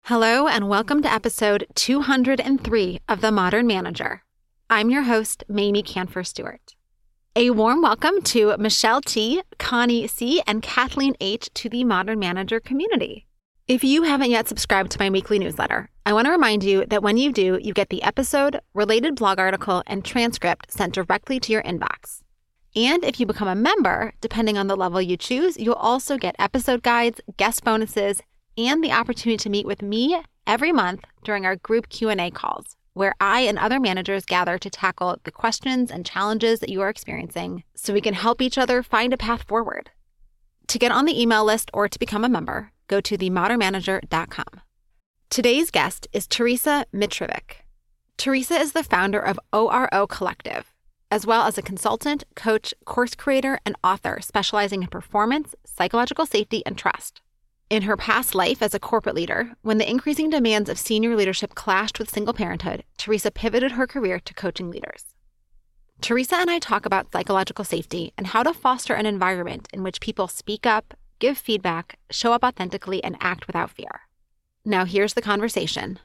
Hello, and welcome to episode 203 of The Modern Manager. I'm your host, Mamie Kanfer Stewart. A warm welcome to Michelle T., Connie C., and Kathleen H. to the Modern Manager community. If you haven't yet subscribed to my weekly newsletter, I want to remind you that when you do, you get the episode, related blog article, and transcript sent directly to your inbox. And if you become a member, depending on the level you choose, you'll also get episode guides, guest bonuses, and the opportunity to meet with me every month during our group Q&A calls, where I and other managers gather to tackle the questions and challenges that you are experiencing so we can help each other find a path forward. To get on the email list or to become a member, go to themodernmanager.com. Today's guest is Teresa Mitrovic. Teresa is the founder of ORO Collective, as well as a consultant, coach, course creator, and author specializing in performance, psychological safety, and trust. In her past life as a corporate leader, when the increasing demands of senior leadership clashed with single parenthood, Teresa pivoted her career to coaching leaders. Teresa and I talk about psychological safety and how to foster an environment in which people speak up, give feedback, show up authentically, and act without fear. Now here's the conversation.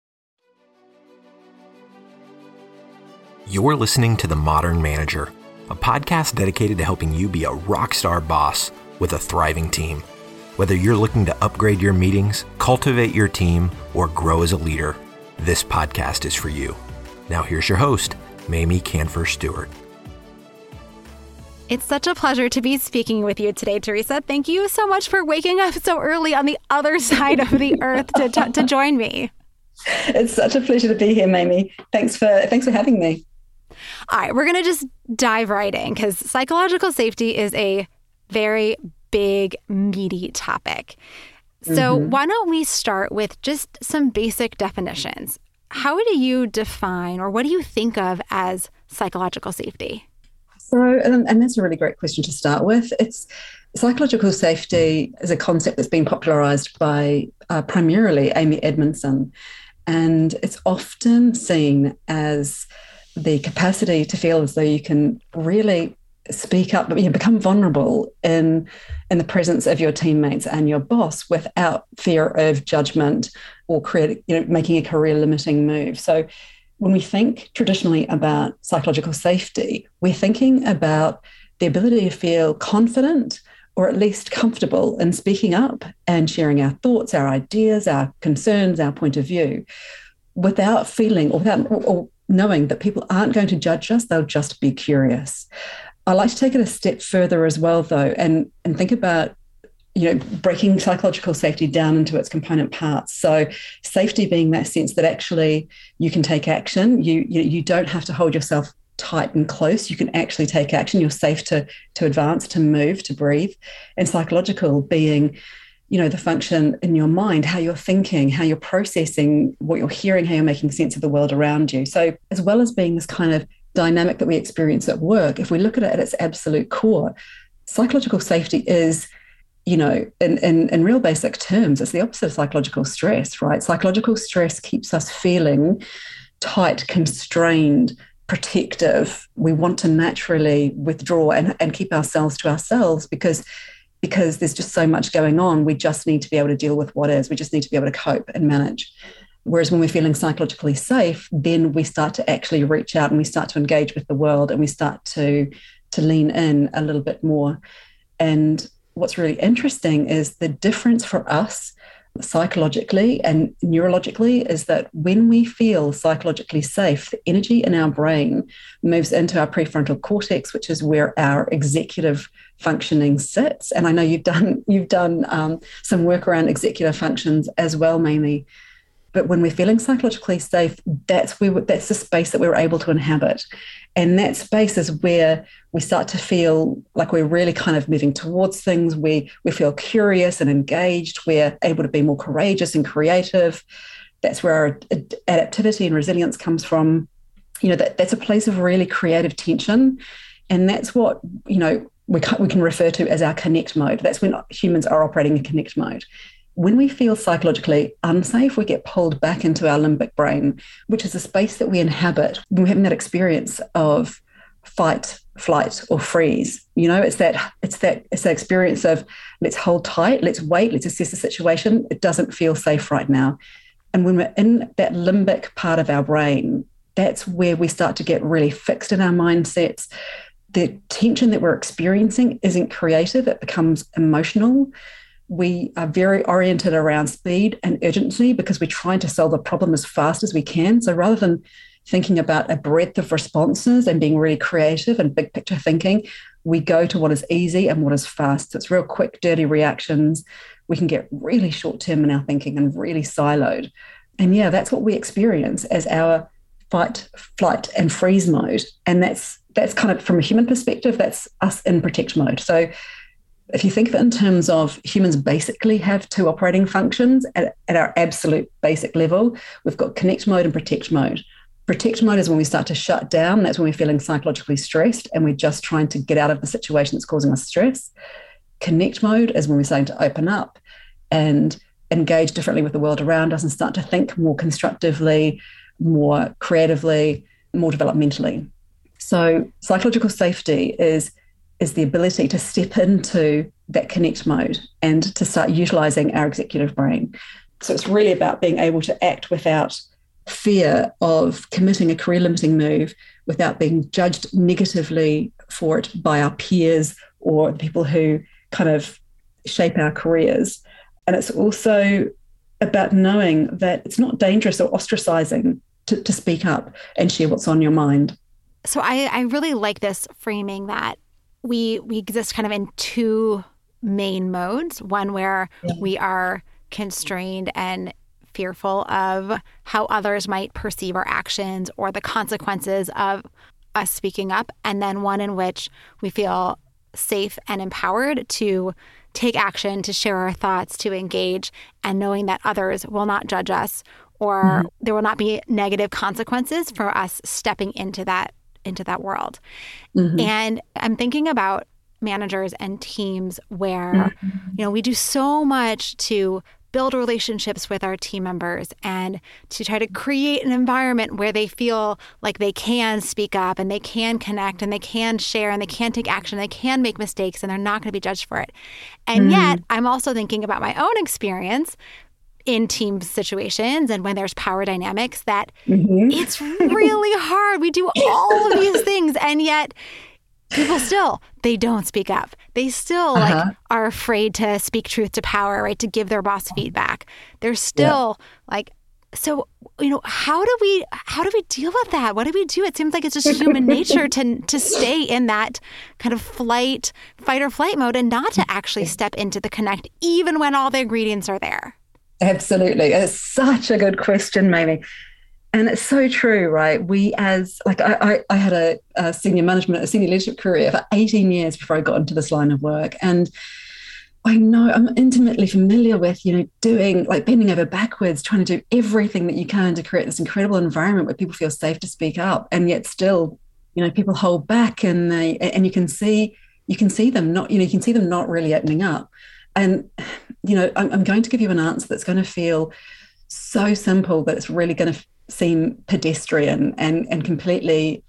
You're listening to The Modern Manager, a podcast dedicated to helping you be a rock star boss with a thriving team. Whether you're looking to upgrade your meetings, cultivate your team, or grow as a leader, this podcast is for you. Now here's your host, Mamie Kanfer Stewart. It's such a pleasure to be speaking with you today, Teresa. Thank you so much for waking up so early on the other side of the earth to join me. It's such a pleasure to be here, Mamie. Thanks for having me. All right, we're going to just dive right in because psychological safety is a very big, meaty topic. So why don't we start with just some basic definitions? How do you define or what do you think of as psychological safety? So, and that's a really great question to start with. It's psychological safety is a concept that's been popularized by primarily Amy Edmondson, and it's often seen as the capacity to feel as though you can really speak up, become vulnerable in the presence of your teammates and your boss without fear of judgment or making a career limiting move. So when we think traditionally about psychological safety, we're thinking about the ability to feel confident or at least comfortable in speaking up and sharing our thoughts, our ideas, our concerns, our point of view, without feeling or knowing that people aren't going to judge us, they'll just be curious. I like to take it a step further as well, though, and think about, breaking psychological safety down into its component parts. So safety being that sense that actually you can take action. You don't have to hold yourself tight and close. You can actually take action. You're safe to advance, to move, to breathe. And psychological being, the function in your mind, how you're thinking, how you're processing what you're hearing, how you're making sense of the world around you. So as well as being this kind of dynamic that we experience at work, if we look at it at its absolute core, psychological safety is, in real basic terms, it's the opposite of psychological stress, right? Psychological stress keeps us feeling tight, constrained, protective. We want to naturally withdraw and keep ourselves to ourselves because there's just so much going on. We just need to be able to deal with what is. We just need to be able to cope and manage. Whereas when we're feeling psychologically safe, then we start to actually reach out and we start to engage with the world and we start to lean in a little bit more. And what's really interesting is the difference for us psychologically and neurologically is that when we feel psychologically safe, the energy in our brain moves into our prefrontal cortex, which is where our executive functioning sits. And I know you've done some work around executive functions as well, Mamie. But when we're feeling psychologically safe, that's the space that we're able to inhabit. And that space is where we start to feel like we're really kind of moving towards things. We feel curious and engaged. We're able to be more courageous and creative. That's where our adaptivity and resilience comes from. That's a place of really creative tension. And that's what, we can refer to as our connect mode. That's when humans are operating in connect mode. When we feel psychologically unsafe, we get pulled back into our limbic brain, which is a space that we inhabit when we're having that experience of fight, flight, or freeze. It's that experience of let's hold tight, let's wait, let's assess the situation. It doesn't feel safe right now. And when we're in that limbic part of our brain, that's where we start to get really fixed in our mindsets. The tension that we're experiencing isn't creative, it becomes emotional. We are very oriented around speed and urgency because we're trying to solve a problem as fast as we can. So rather than thinking about a breadth of responses and being really creative and big picture thinking, we go to what is easy and what is fast. So it's real quick, dirty reactions. We can get really short term in our thinking and really siloed. And yeah, that's what we experience as our fight, flight, and freeze mode. And that's kind of, from a human perspective, that's us in protect mode. So if you think of it in terms of humans basically have two operating functions at our absolute basic level, we've got connect mode and protect mode. Protect mode is when we start to shut down. That's when we're feeling psychologically stressed and we're just trying to get out of the situation that's causing us stress. Connect mode is when we're starting to open up and engage differently with the world around us and start to think more constructively, more creatively, more developmentally. So psychological safety is the ability to step into that connect mode and to start utilizing our executive brain. So it's really about being able to act without fear of committing a career-limiting move, without being judged negatively for it by our peers or the people who kind of shape our careers. And it's also about knowing that it's not dangerous or ostracizing to speak up and share what's on your mind. So I really like this framing that we exist kind of in two main modes. One where we are constrained and fearful of how others might perceive our actions or the consequences of us speaking up. And then one in which we feel safe and empowered to take action, to share our thoughts, to engage, and knowing that others will not judge us or there will not be negative consequences for us stepping into that world. And I'm thinking about managers and teams where, we do so much to build relationships with our team members and to try to create an environment where they feel like they can speak up and they can connect and they can share and they can take action, they can make mistakes and they're not going to be judged for it. And yet I'm also thinking about my own experience in team situations and when there's power dynamics that it's really hard. We do all of these things and yet people still, they don't speak up. They still are afraid to speak truth to power, right? To give their boss feedback. They're still so, how do we deal with that? What do we do? It seems like it's just human nature to stay in that kind of fight or flight mode and not to actually step into the connect, even when all the ingredients are there. Absolutely. It's such a good question, Mamie. And it's so true, right? We I had a senior leadership career for 18 years before I got into this line of work. And I know I'm intimately familiar with, doing bending over backwards, trying to do everything that you can to create this incredible environment where people feel safe to speak up. And yet still, people hold back and you can see them not, you can see them not really opening up. And, I'm going to give you an answer that's going to feel so simple that it's really going to seem pedestrian and completely,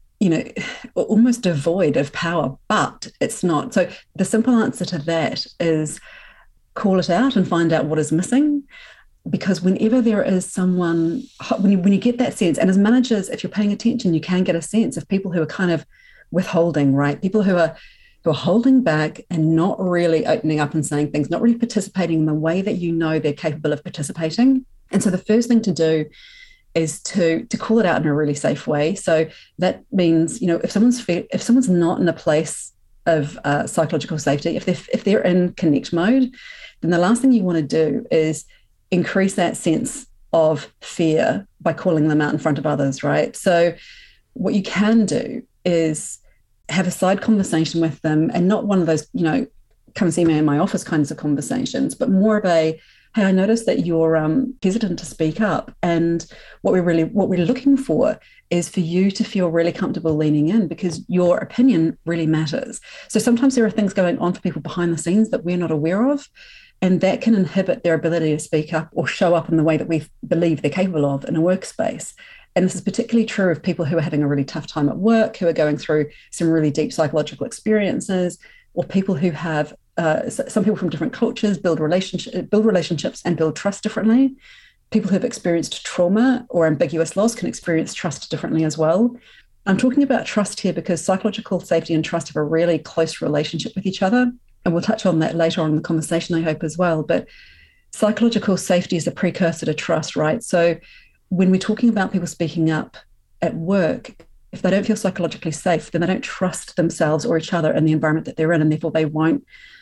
almost devoid of power, but it's not. So the simple answer to that is call it out and find out what is missing. Because whenever there is someone, when you get that sense, and as managers, if you're paying attention, you can get a sense of people who are kind of withholding, right? People who are holding back and not really opening up and saying things, not really participating in the way that they're capable of participating. And so the first thing to do is to call it out in a really safe way. So that means, if someone's not in a place of psychological safety, if they're in connect mode, then the last thing you want to do is increase that sense of fear by calling them out in front of others, right? So what you can do is have a side conversation with them, and not one of those, come see me in my office kinds of conversations, but more of a, hey, I noticed that you're hesitant to speak up. And what we're looking for is for you to feel really comfortable leaning in, because your opinion really matters. So sometimes there are things going on for people behind the scenes that we're not aware of, and that can inhibit their ability to speak up or show up in the way that we believe they're capable of in a workspace. And this is particularly true of people who are having a really tough time at work, who are going through some really deep psychological experiences, or people who have, some people from different cultures build relationships and build trust differently. People who have experienced trauma or ambiguous loss can experience trust differently as well. I'm talking about trust here because psychological safety and trust have a really close relationship with each other. And we'll touch on that later on in the conversation, I hope, as well. But psychological safety is a precursor to trust, right? So when we're talking about people speaking up at work, if they don't feel psychologically safe, then they don't trust themselves or each other in the environment that they're in, and therefore they won't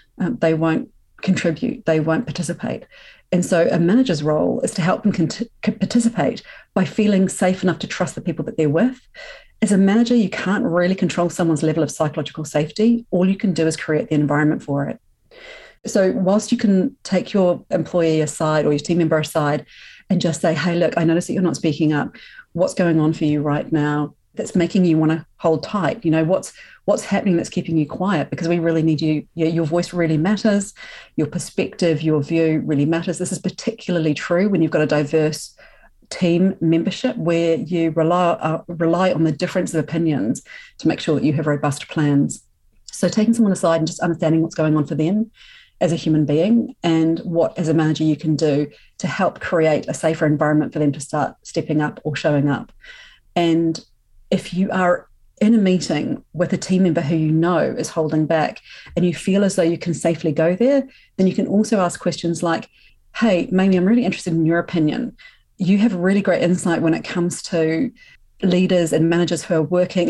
contribute, they won't participate. And so a manager's role is to help them participate by feeling safe enough to trust the people that they're with. As a manager, you can't really control someone's level of psychological safety. All you can do is create the environment for it. So whilst you can take your employee aside or your team member aside and just say, hey, look, I notice that you're not speaking up. What's going on for you right now that's making you want to hold tight? You know, what's happening that's keeping you quiet? Because we really need you. Your voice really matters. Your perspective, your view really matters. This is particularly true when you've got a diverse team membership where you rely on the difference of opinions to make sure that you have robust plans. So taking someone aside and just understanding what's going on for them as a human being and what as a manager you can do to help create a safer environment for them to start stepping up or showing up. And if you are in a meeting with a team member who you know is holding back and you feel as though you can safely go there, then you can also ask questions like, hey, Mamie, I'm really interested in your opinion. You have really great insight when it comes to leaders and managers who are working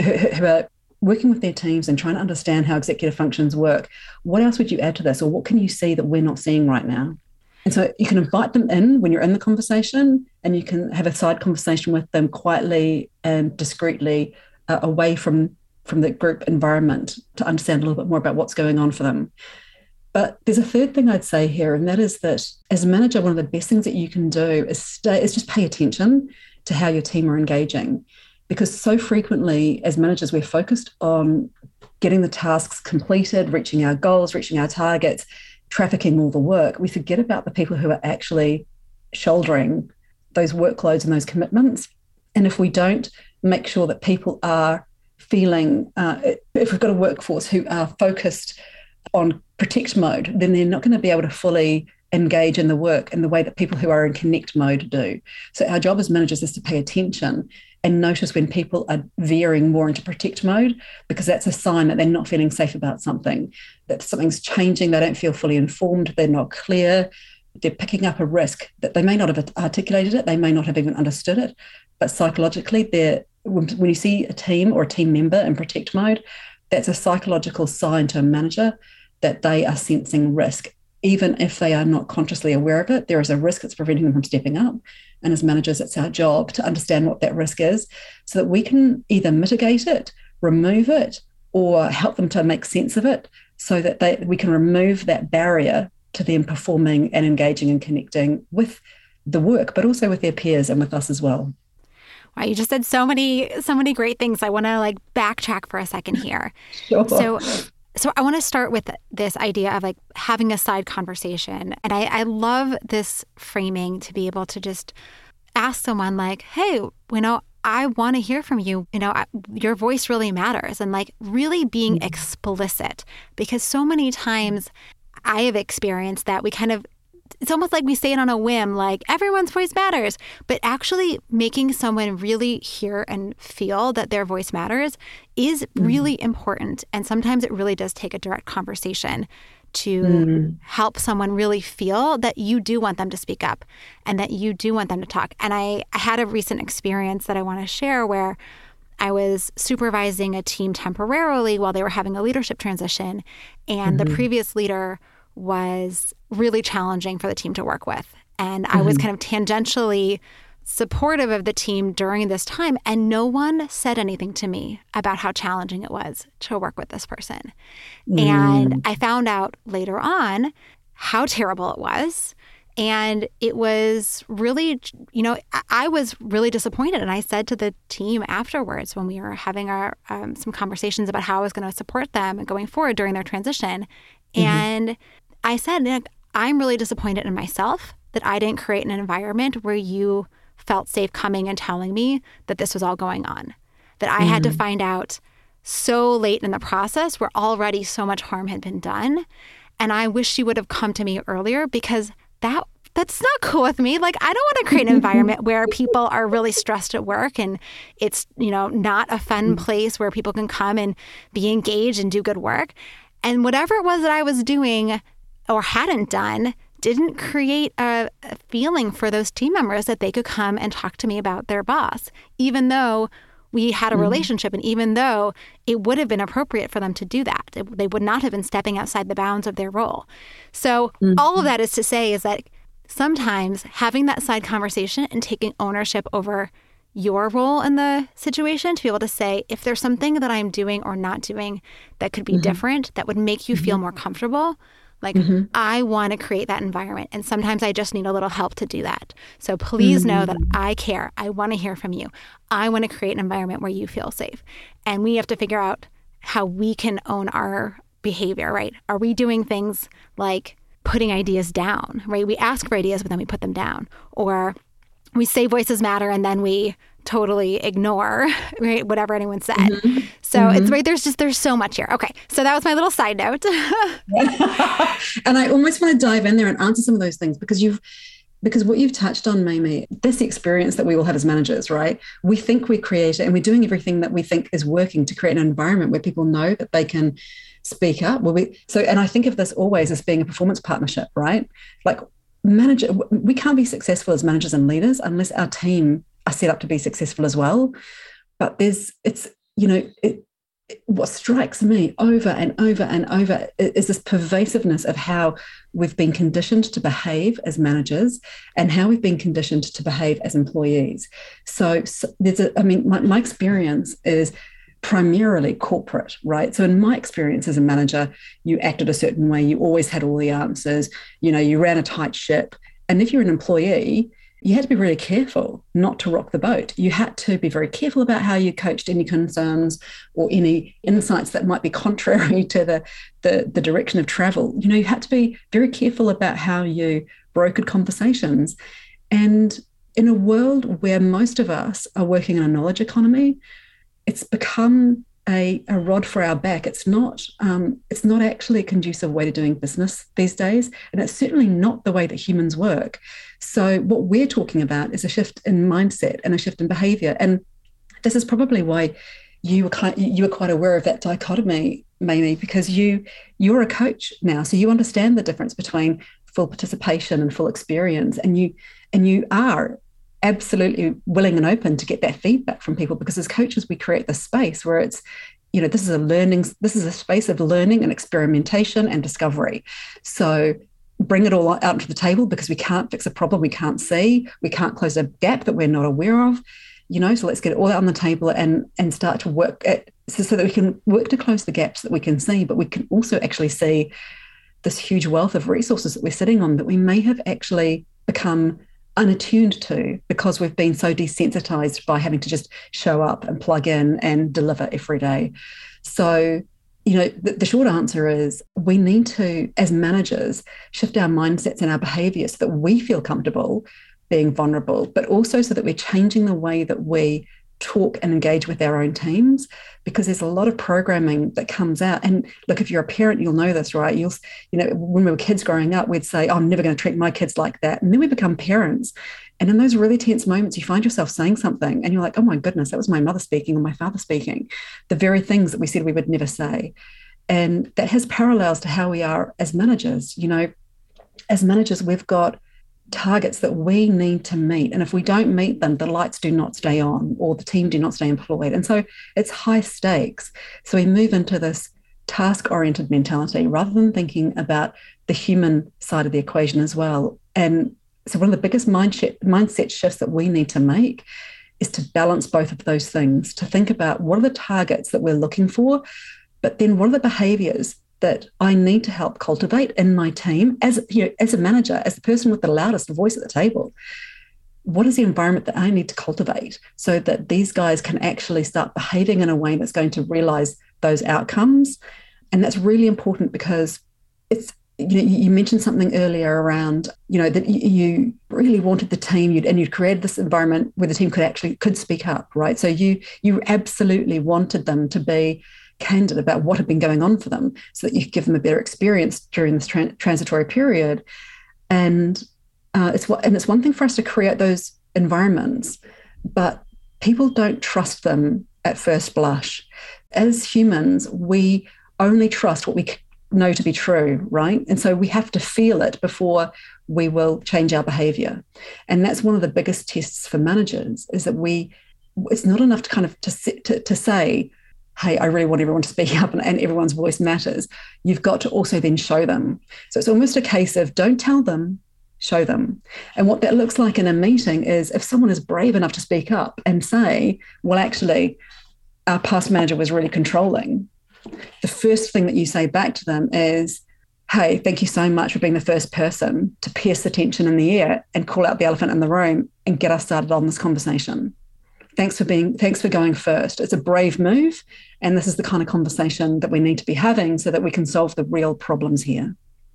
with their teams and trying to understand how executive functions work. What else would you add to this? Or what can you see that we're not seeing right now? And so you can invite them in when you're in the conversation, and you can have a side conversation with them quietly and discreetly away from the group environment to understand a little bit more about what's going on for them. But there's a third thing I'd say here, and that is that as a manager, one of the best things that you can do is just pay attention to how your team are engaging. Because so frequently as managers, we're focused on getting the tasks completed, reaching our goals, reaching our targets, trafficking all the work. We forget about the people who are actually shouldering those workloads and those commitments. And if we don't make sure that people are feeling, if we've got a workforce who are focused on protect mode, then they're not going to be able to fully engage in the work in the way that people who are in connect mode do. So our job as managers is to pay attention and notice when people are veering more into protect mode, because that's a sign that they're not feeling safe about something, that something's changing, they don't feel fully informed, they're not clear, they're picking up a risk that they may not have articulated it, they may not have even understood it, but psychologically, when you see a team or a team member in protect mode, that's a psychological sign to a manager that they are sensing risk. Even if they are not consciously aware of it, there is a risk that's preventing them from stepping up. And as managers, it's our job to understand what that risk is so that we can either mitigate it, remove it, or help them to make sense of it so that we can remove that barrier to them performing and engaging and connecting with the work, but also with their peers and with us as well. Wow, you just said so many great things. I want to backtrack for a second here. Sure. So I want to start with this idea of having a side conversation. And I love this framing to be able to just ask someone hey, I want to hear from you. Your voice really matters. And really being explicit, because so many times I have experienced that it's almost like we say it on a whim, everyone's voice matters, but actually making someone really hear and feel that their voice matters is really important. And sometimes it really does take a direct conversation to help someone really feel that you do want them to speak up and that you do want them to talk. And I had a recent experience that I want to share where I was supervising a team temporarily while they were having a leadership transition, and the previous leader was really challenging for the team to work with. And I was kind of tangentially supportive of the team during this time, and no one said anything to me about how challenging it was to work with this person. And I found out later on how terrible it was. And it was really, I was really disappointed. And I said to the team afterwards when we were having our some conversations about how I was going to support them going forward during their transition. And I said, I'm really disappointed in myself that I didn't create an environment where you felt safe coming and telling me that this was all going on, that I had to find out so late in the process where already so much harm had been done. And I wish she would have come to me earlier, because that's not cool with me. Like, I don't want to create an environment where people are really stressed at work and it's, not a fun place where people can come and be engaged and do good work. And whatever it was that I was doing or hadn't done didn't create a feeling for those team members that they could come and talk to me about their boss, even though we had a relationship, and even though it would have been appropriate for them to do that. They would not have been stepping outside the bounds of their role. So all of that is to say is that sometimes having that side conversation and taking ownership over your role in the situation, to be able to say, if there's something that I'm doing or not doing that could be different, that would make you feel more comfortable, like I want to create that environment. And sometimes I just need a little help to do that. So please know that I care. I want to hear from you. I want to create an environment where you feel safe. And we have to figure out how we can own our behavior, right? Are we doing things like putting ideas down, right? We ask for ideas, but then we put them down. Or we say voices matter and then we totally ignore, right, whatever anyone said. So it's right, there's so much here. Okay, so that was my little side note. And I almost want to dive in there and answer some of those things, because what you've touched on, Mamie, that's the experience that we all have as managers, right? We think we create it and we're doing everything that we think is working to create an environment where people know that they can speak up. And I think of this always as being a performance partnership, right? Like we can't be successful as managers and leaders unless our team are set up to be successful as well. But what strikes me over and over and over is this pervasiveness of how we've been conditioned to behave as managers and how we've been conditioned to behave as employees. So my experience is primarily corporate, right? So in my experience as a manager, you acted a certain way, you always had all the answers, you ran a tight ship. And if you're an employee, you had to be really careful not to rock the boat. You had to be very careful about how you coached any concerns or any insights that might be contrary to the direction of travel. You had to be very careful about how you brokered conversations. And in a world where most of us are working in a knowledge economy, it's become a rod for our back. It's not actually a conducive way to doing business these days, and it's certainly not the way that humans work. So what we're talking about is a shift in mindset and a shift in behavior, and this is probably why you were quite aware of that dichotomy, Mamie, because you're a coach now, so you understand the difference between full participation and full experience, and you are absolutely willing and open to get that feedback from people, because as coaches we create this space where it's this is a space of learning and experimentation and discovery. So bring it all out onto the table, because we can't fix a problem we can't see, we can't close a gap that we're not aware of, so let's get it all out on the table and start to work so that we can work to close the gaps that we can see, but we can also actually see this huge wealth of resources that we're sitting on that we may have actually become unattuned to because we've been so desensitized by having to just show up and plug in and deliver every day. So, the short answer is we need to, as managers, shift our mindsets and our behaviors so that we feel comfortable being vulnerable, but also so that we're changing the way that we talk and engage with our own teams, because there's a lot of programming that comes out. And look, if you're a parent, you'll know this, right? When we were kids growing up, we'd say, I'm never going to treat my kids like that. And then we become parents. And in those really tense moments, you find yourself saying something and you're like, oh my goodness, that was my mother speaking or my father speaking, the very things that we said we would never say. And that has parallels to how we are as managers. As managers, we've got targets that we need to meet. And if we don't meet them, the lights do not stay on or the team do not stay employed. And so it's high stakes. So we move into this task-oriented mentality rather than thinking about the human side of the equation as well. And so one of the biggest mindset shifts that we need to make is to balance both of those things, to think about what are the targets that we're looking for, but then what are the behaviors that I need to help cultivate in my team as a manager, as the person with the loudest voice at the table. What is the environment that I need to cultivate so that these guys can actually start behaving in a way that's going to realize those outcomes? And that's really important because you mentioned something earlier around, that you really wanted the team, and you'd created this environment where the team could speak up, right? So you absolutely wanted them to be candid about what had been going on for them, so that you could give them a better experience during this transitory period. And it's one thing for us to create those environments, but people don't trust them at first blush. As humans, we only trust what we know to be true, right? And so we have to feel it before we will change our behavior. And that's one of the biggest tests for managers, is that it's not enough to kind of to say, hey, I really want everyone to speak up and everyone's voice matters. You've got to also then show them. So it's almost a case of don't tell them, show them. And what that looks like in a meeting is if someone is brave enough to speak up and say, well, actually, our past manager was really controlling, the first thing that you say back to them is, hey, thank you so much for being the first person to pierce the tension in the air and call out the elephant in the room and get us started on this conversation. Thanks for going first. It's a brave move. And this is the kind of conversation that we need to be having so that we can solve the real problems here.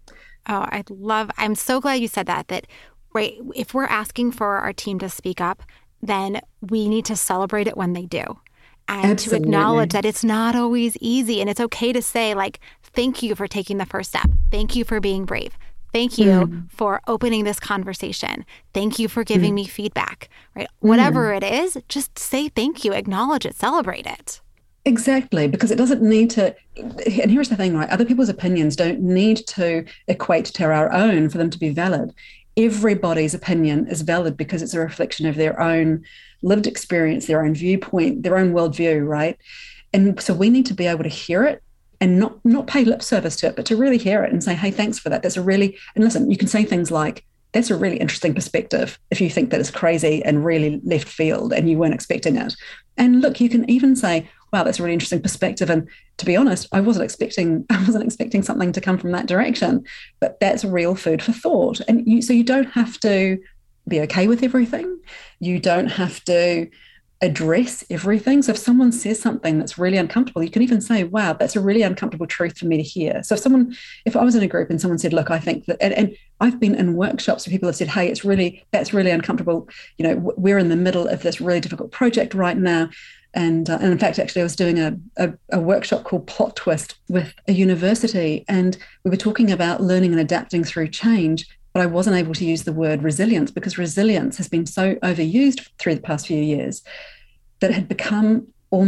Oh, I'm so glad you said that right, if we're asking for our team to speak up, then we need to celebrate it when they do. And Absolutely. To acknowledge that it's not always easy. And it's okay to say, like, thank you for taking the first step. Thank you for being brave. Thank you for opening this conversation. Thank you for giving me feedback, right? Whatever it is, just say thank you, acknowledge it, celebrate it. Exactly, because it doesn't need to, and here's the thing, right? Other people's opinions don't need to equate to our own for them to be valid. Everybody's opinion is valid because it's a reflection of their own lived experience, their own viewpoint, their own worldview, right? And so we need to be able to hear it and not pay lip service to it, but to really hear it and say, hey, thanks for that. And listen, you can say things like, that's a really interesting perspective if you think that it's crazy and really left field and you weren't expecting it. And look, you can even say, wow, that's a really interesting perspective. And to be honest, I wasn't expecting something to come from that direction, but that's real food for thought. And so you don't have to be okay with everything. You don't have to address everything. So if someone says something that's really uncomfortable, you can even say, wow, that's a really uncomfortable truth for me to hear. So if I was in a group and someone said, look, I think that, and I've been in workshops where people have said, hey, that's really uncomfortable. We're in the middle of this really difficult project right now. And in fact, actually, I was doing a workshop called Plot Twist with a university, and we were talking about learning and adapting through change, but I wasn't able to use the word resilience because resilience has been so overused through the past few years that it had become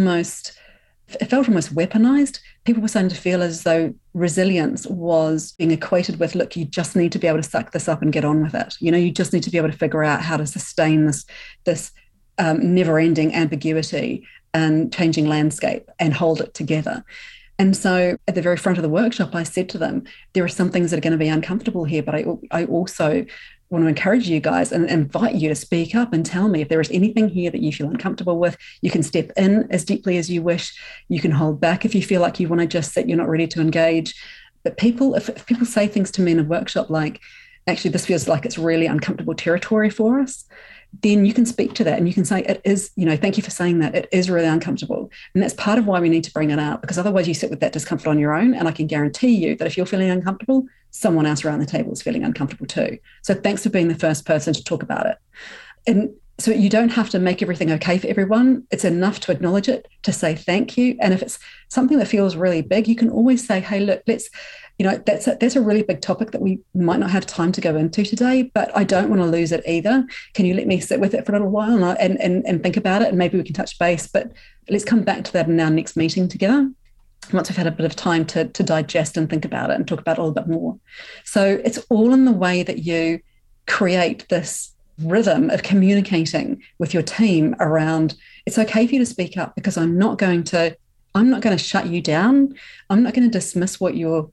it felt almost weaponized. People were starting to feel as though resilience was being equated with, look, you just need to be able to suck this up and get on with it. You just need to be able to figure out how to sustain this never-ending ambiguity and changing landscape and hold it together. And so at the very front of the workshop, I said to them, there are some things that are going to be uncomfortable here, but I also want to encourage you guys and invite you to speak up and tell me if there is anything here that you feel uncomfortable with. You can step in as deeply as you wish. You can hold back if you feel like you want to just sit, you're not ready to engage. But if people say things to me in a workshop like, actually, this feels like it's really uncomfortable territory for us, then you can speak to that and you can say, it is, thank you for saying that. It is really uncomfortable. And that's part of why we need to bring it out, because otherwise you sit with that discomfort on your own. And I can guarantee you that if you're feeling uncomfortable, someone else around the table is feeling uncomfortable too. So thanks for being the first person to talk about it. And so you don't have to make everything okay for everyone. It's enough to acknowledge it, to say thank you. And if it's something that feels really big, you can always say, hey, look, that's a really big topic that we might not have time to go into today, but I don't want to lose it either. Can you let me sit with it for a little while and think about it? And maybe we can touch base, but let's come back to that in our next meeting together, once we've had a bit of time to digest and think about it and talk about it a little bit more. So it's all in the way that you create this rhythm of communicating with your team around, it's okay for you to speak up because I'm not going to shut you down. I'm not going to dismiss what you're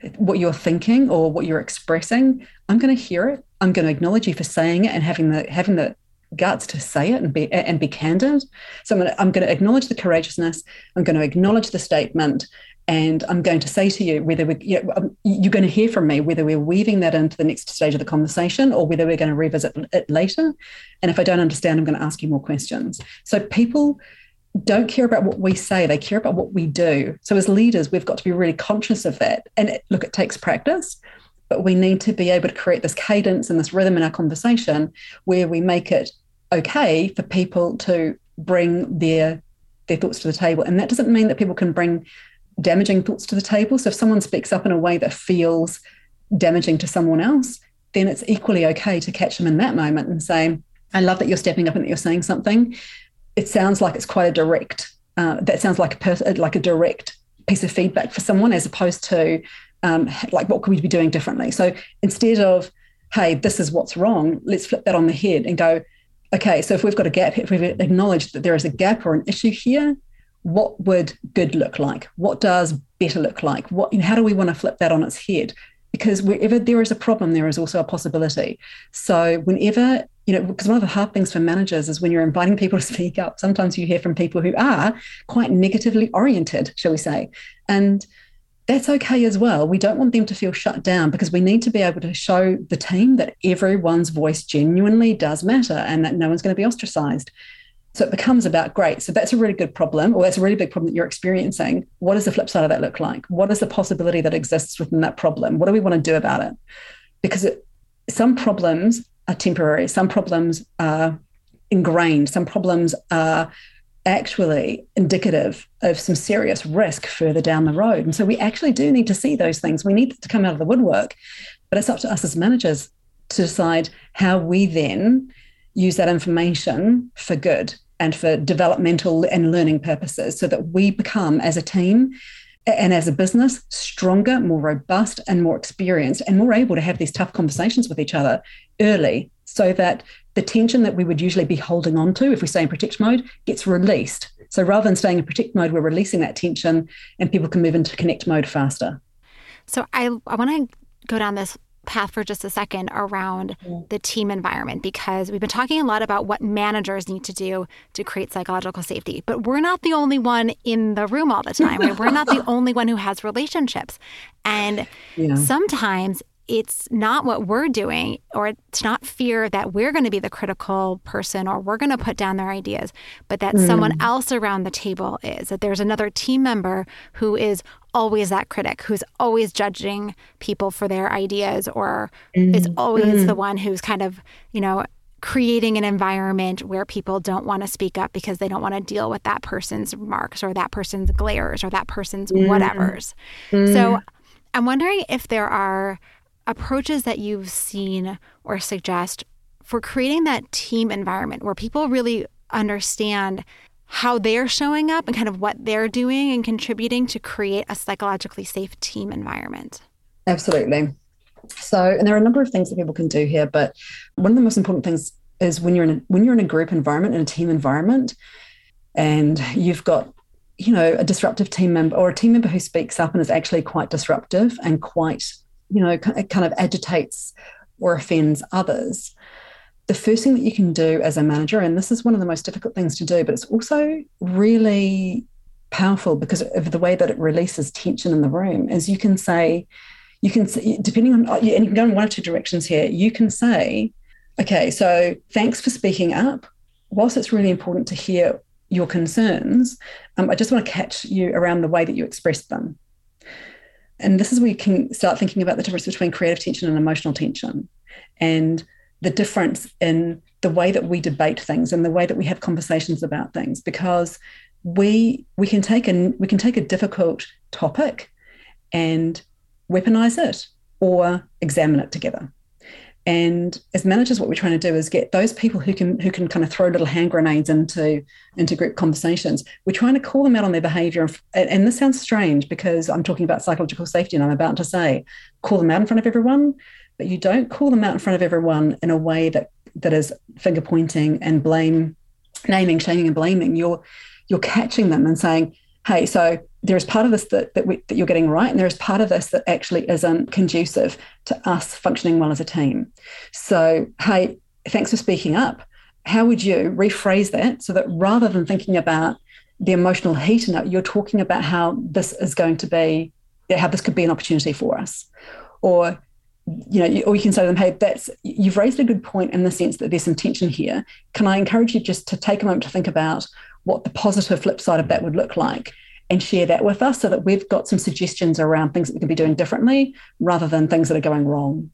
thinking or what you're expressing. I'm going to hear it. I'm going to acknowledge you for saying it and having the guts to say it and be candid. So I'm going to acknowledge the courageousness. I'm going to acknowledge the statement, and I'm going to say to you whether you're going to hear from me whether we're weaving that into the next stage of the conversation or whether we're going to revisit it later. And if I don't understand, I'm going to ask you more questions. So people don't care about what we say, they care about what we do. So as leaders, we've got to be really conscious of that. And it takes practice, but we need to be able to create this cadence and this rhythm in our conversation where we make it okay for people to bring their thoughts to the table. And that doesn't mean that people can bring damaging thoughts to the table. So if someone speaks up in a way that feels damaging to someone else, then it's equally okay to catch them in that moment and say, I love that you're stepping up and that you're saying something. It sounds like it's quite a direct, that sounds like a direct piece of feedback for someone, as opposed to like, what could we be doing differently? So instead of, hey, this is what's wrong, let's flip that on the head and go, okay, so if we've got a gap, if we've acknowledged that there is a gap or an issue here, what would good look like? What does better look like? How do we want to flip that on its head? Because wherever there is a problem, there is also a possibility. So whenever, because one of the hard things for managers is when you're inviting people to speak up, sometimes you hear from people who are quite negatively oriented, shall we say. And that's okay as well. We don't want them to feel shut down, because we need to be able to show the team that everyone's voice genuinely does matter and that no one's going to be ostracized. So it becomes about, great, so that's a really good problem, or that's a really big problem that you're experiencing. What does the flip side of that look like? What is the possibility that exists within that problem? What do we want to do about it? Because some problems are temporary, some problems are ingrained, some problems are actually indicative of some serious risk further down the road. And so we actually do need to see those things. We need to come out of the woodwork, but it's up to us as managers to decide how we then use that information for good and for developmental and learning purposes, so that we become, as a team and as a business, stronger, more robust and more experienced and more able to have these tough conversations with each other early, so that the tension that we would usually be holding on to if we stay in protect mode gets released. So rather than staying in protect mode, we're releasing that tension and people can move into connect mode faster. So I want to go down this path for just a second around the team environment, because we've been talking a lot about what managers need to do to create psychological safety, but we're not the only one in the room all the time, right? We're not the only one who has relationships. And sometimes it's not what we're doing, or it's not fear that we're going to be the critical person or we're going to put down their ideas, but that someone else around the table is, that there's another team member who is always that critic, who's always judging people for their ideas, or is always the one who's kind of, creating an environment where people don't want to speak up because they don't want to deal with that person's remarks or that person's glares or that person's whatevers. So I'm wondering if there are approaches that you've seen or suggest for creating that team environment where people really understand how they're showing up and kind of what they're doing and contributing to create a psychologically safe team environment. Absolutely. So, and there are a number of things that people can do here, but one of the most important things is when you're in a group environment, in a team environment, and you've got, a disruptive team member or a team member who speaks up and is actually quite disruptive and quite, it kind of agitates or offends others. The first thing that you can do as a manager, and this is one of the most difficult things to do, but it's also really powerful because of the way that it releases tension in the room, is you can say, depending on, and you can go in one or two directions here, you can say, okay, so thanks for speaking up. Whilst it's really important to hear your concerns, I just want to catch you around the way that you express them. And this is where you can start thinking about the difference between creative tension and emotional tension, and the difference in the way that we debate things and the way that we have conversations about things, because we can take a difficult topic and weaponize it or examine it together. And as managers, what we're trying to do is get those people who can kind of throw little hand grenades into group conversations. We're trying to call them out on their behavior. And this sounds strange because I'm talking about psychological safety and I'm about to say, call them out in front of everyone, but you don't call them out in front of everyone in a way that is finger pointing and naming, shaming and blaming. You're catching them and saying, hey, so there is part of this that you're getting right, and there is part of this that actually isn't conducive to us functioning well as a team. So, hey, thanks for speaking up. How would you rephrase that so that rather than thinking about the emotional heat in it, you're talking about how this is going to be, how this could be an opportunity for us? Or, or you can say to them, hey, you've raised a good point in the sense that there's some tension here. Can I encourage you just to take a moment to think about what the positive flip side of that would look like? and share that with us so that we've got some suggestions around things that we can be doing differently rather than things that are going wrong.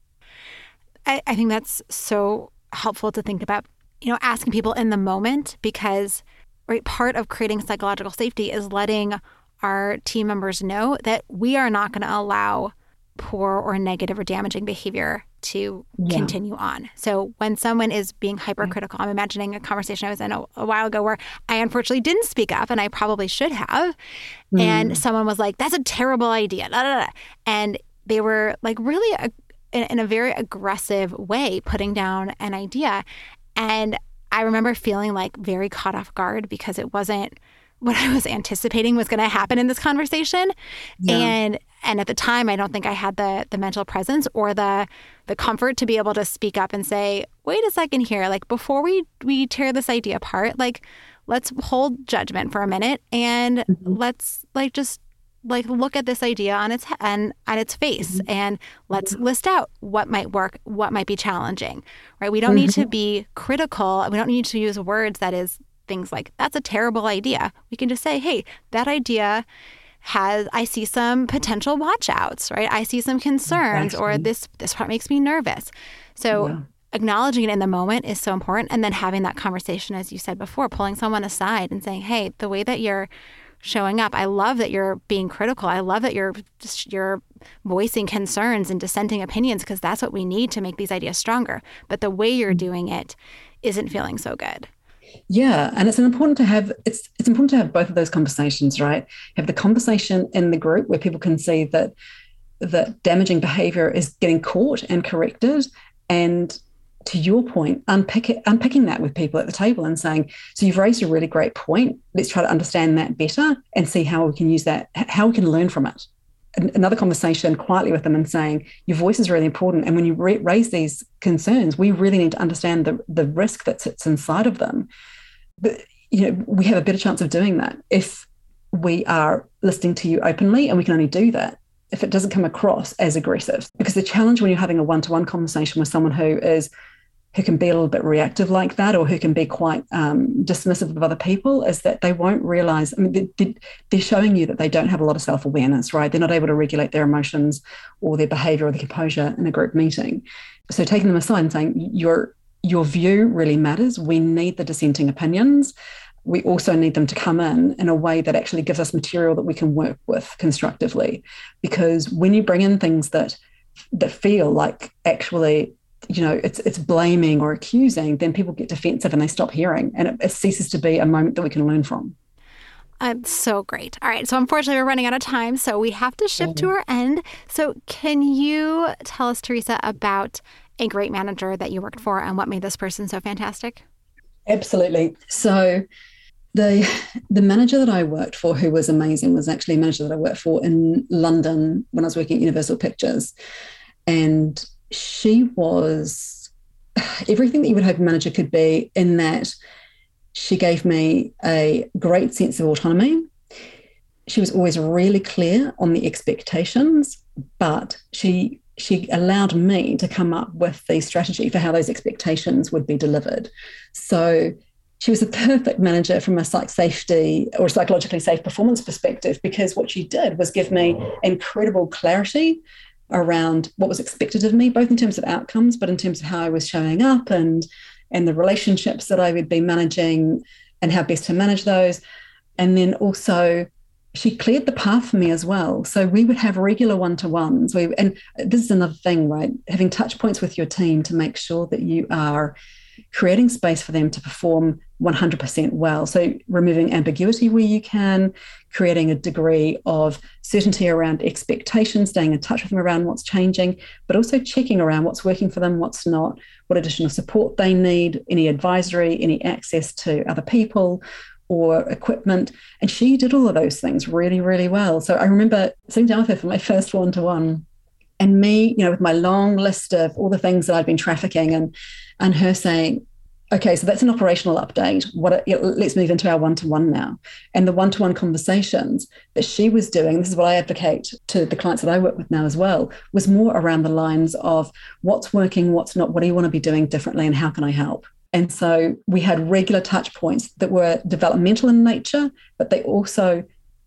I think that's so helpful to think about, asking people in the moment, because part of creating psychological safety is letting our team members know that we are not going to allow poor or negative or damaging behavior to continue on. So when someone is being hypercritical, I'm imagining a conversation I was in a while ago where I unfortunately didn't speak up, and I probably should have. And someone was like, "That's a terrible idea." Da, da, da. And they were like really in a very aggressive way putting down an idea. And I remember feeling like very caught off guard because it wasn't what I was anticipating was going to happen in this conversation. And at the time, I don't think I had the mental presence or the comfort to be able to speak up and say, wait a second here, like before we tear this idea apart, like let's hold judgment for a minute and let's just look at this idea on its face and let's list out what might work, what might be challenging, right? We don't need to be critical. We don't need to use words that is things like, that's a terrible idea. We can just say, hey, that idea I see some potential watch outs, right? I see some concerns, or this part makes me nervous. So acknowledging it in the moment is so important. And then having that conversation, as you said before, pulling someone aside and saying, hey, the way that you're showing up, I love that you're being critical. I love that you're voicing concerns and dissenting opinions, because that's what we need to make these ideas stronger. But the way you're doing it isn't feeling so good. Yeah, and it's important to have both of those conversations, right? Have the conversation in the group where people can see that damaging behavior is getting caught and corrected, and to your point, unpicking that with people at the table and saying, so you've raised a really great point. Let's try to understand that better and see how we can use that, how we can learn from it. Another conversation quietly with them and saying, your voice is really important. And when you raise these concerns, we really need to understand the risk that sits inside of them. But, we have a better chance of doing that if we are listening to you openly, and we can only do that if it doesn't come across as aggressive. Because the challenge when you're having a one-to-one conversation with someone who can be a little bit reactive like that, or who can be quite dismissive of other people, is that they won't realize, they're showing you that they don't have a lot of self-awareness, right? They're not able to regulate their emotions or their behavior or their composure in a group meeting. So taking them aside and saying, your view really matters. We need the dissenting opinions. We also need them to come in a way that actually gives us material that we can work with constructively. Because when you bring in things that feel like actually, it's blaming or accusing, then people get defensive and they stop hearing, and it ceases to be a moment that we can learn from. So great. All right. So unfortunately, we're running out of time, so we have to shift to our end. So can you tell us, Teresa, about a great manager that you worked for and what made this person so fantastic? Absolutely. So the manager that I worked for, who was amazing, was actually a manager that I worked for in London when I was working at Universal Pictures. And she was everything that you would hope a manager could be, in that she gave me a great sense of autonomy. She was always really clear on the expectations, but she allowed me to come up with the strategy for how those expectations would be delivered. So she was a perfect manager from a safety or psychologically safe performance perspective, because what she did was give me incredible clarity around what was expected of me, both in terms of outcomes, but in terms of how I was showing up and the relationships that I would be managing and how best to manage those. And then also she cleared the path for me as well. So we would have regular one-to-ones. And this is another thing, right? Having touch points with your team to make sure that you are creating space for them to perform 100% well. So removing ambiguity where you can, creating a degree of certainty around expectations, staying in touch with them around what's changing, but also checking around what's working for them, what's not, what additional support they need, any advisory, any access to other people or equipment. And she did all of those things really, really well. So I remember sitting down with her for my first one-to-one, and me, with my long list of all the things that I'd been trafficking, and her saying, okay, so that's an operational update. Let's move into our one-to-one now. And the one-to-one conversations that she was doing, this is what I advocate to the clients that I work with now as well, was more around the lines of what's working, what's not, what do you want to be doing differently, and how can I help? And so we had regular touch points that were developmental in nature, but they also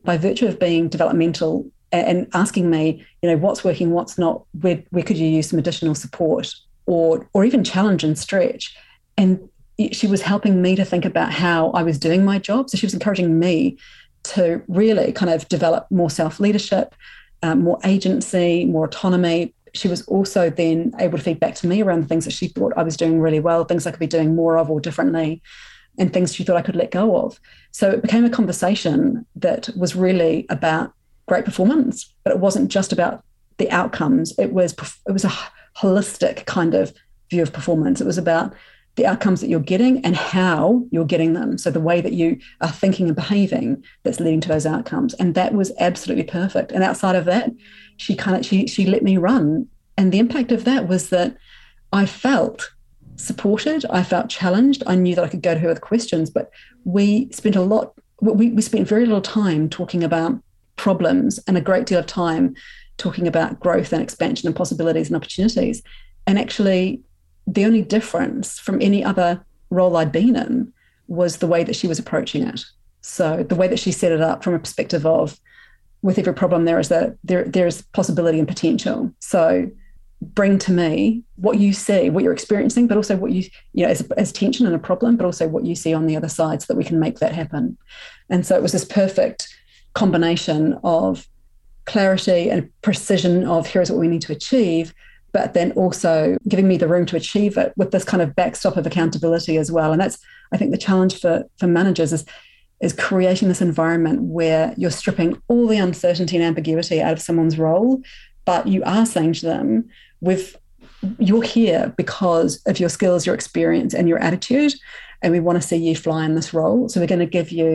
by virtue of being developmental and asking me, what's working, what's not, where could you use some additional support or even challenge and stretch. And she was helping me to think about how I was doing my job. So she was encouraging me to really kind of develop more self-leadership, more agency, more autonomy. She was also then able to feed back to me around the things that she thought I was doing really well, things I could be doing more of or differently, and things she thought I could let go of. So it became a conversation that was really about great performance, but it wasn't just about the outcomes. It was a holistic kind of view of performance. It was about the outcomes that you're getting and how you're getting them. So the way that you are thinking and behaving that's leading to those outcomes. And that was absolutely perfect. And outside of that, she let me run. And the impact of that was that I felt supported. I felt challenged. I knew that I could go to her with questions, but we spent very little time talking about problems and a great deal of time talking about growth and expansion and possibilities and opportunities. And actually, the only difference from any other role I'd been in was the way that she was approaching it. So the way that she set it up from a perspective of, with every problem, there is possibility and potential. So bring to me what you see, what you're experiencing, but also what you as tension and a problem, but also what you see on the other side so that we can make that happen. And so it was this perfect combination of clarity and precision of here's what we need to achieve, but then also giving me the room to achieve it with this kind of backstop of accountability as well. And that's, I think, the challenge for managers is creating this environment where you're stripping all the uncertainty and ambiguity out of someone's role, but you are saying to them, you're here because of your skills, your experience, and your attitude, and we want to see you fly in this role. So we're going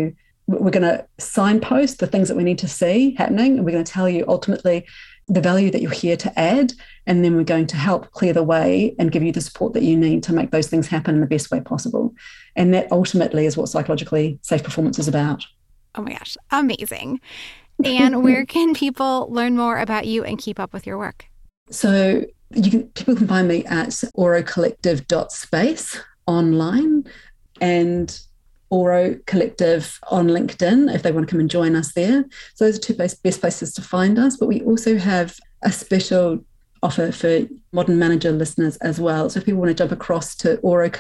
to signpost the things that we need to see happening, and we're going to tell you ultimately the value that you're here to add, and then we're going to help clear the way and give you the support that you need to make those things happen in the best way possible. And that ultimately is what psychologically safe performance is about. Oh my gosh, amazing. And where can people learn more about you and keep up with your work? So people can find me at aurocollective.space online and Auro Collective on LinkedIn if they want to come and join us there. So those are two best places to find us. But we also have a special offer for Modern Manager listeners as well. So if people want to jump across to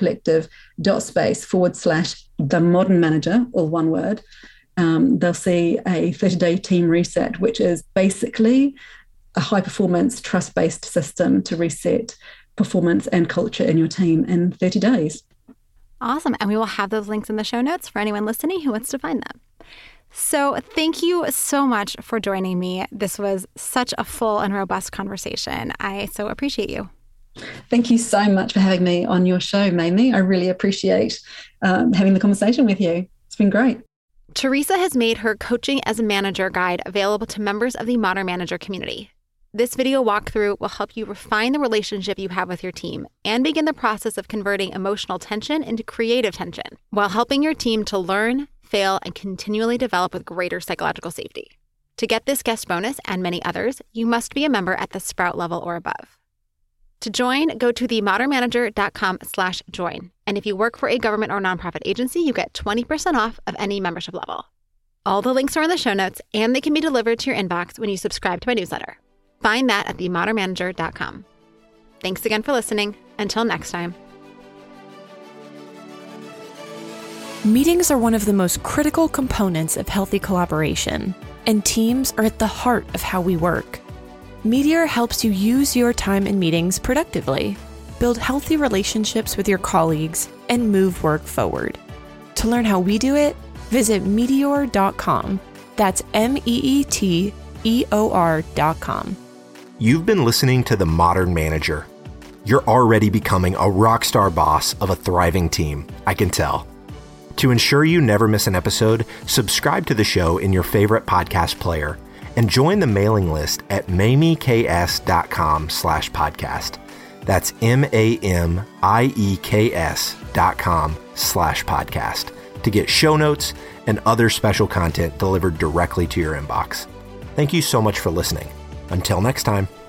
aurocollective.space/the Modern Manager, all one word, they'll see a 30-day team reset, which is basically a high-performance, trust-based system to reset performance and culture in your team in 30 days. Awesome. And we will have those links in the show notes for anyone listening who wants to find them. So thank you so much for joining me. This was such a full and robust conversation. I so appreciate you. Thank you so much for having me on your show, Mamie. I really appreciate having the conversation with you. It's been great. Teresa has made her Coaching as a Manager guide available to members of the Modern Manager community. This video walkthrough will help you refine the relationship you have with your team and begin the process of converting emotional tension into creative tension while helping your team to learn, fail, and continually develop with greater psychological safety. To get this guest bonus and many others, you must be a member at the Sprout level or above. To join, go to themodernmanager.com/join. And if you work for a government or nonprofit agency, you get 20% off of any membership level. All the links are in the show notes, and they can be delivered to your inbox when you subscribe to my newsletter. Find that at themodernmanager.com. Thanks again for listening. Until next time. Meetings are one of the most critical components of healthy collaboration, and teams are at the heart of how we work. Meteor helps you use your time in meetings productively, build healthy relationships with your colleagues, and move work forward. To learn how we do it, visit meteor.com. That's MEETEOR.com. You've been listening to The Modern Manager. You're already becoming a rockstar boss of a thriving team, I can tell. To ensure you never miss an episode, subscribe to the show in your favorite podcast player and join the mailing list at mamieks.com/podcast. That's MAMIEKS.com/podcast to get show notes and other special content delivered directly to your inbox. Thank you so much for listening. Until next time.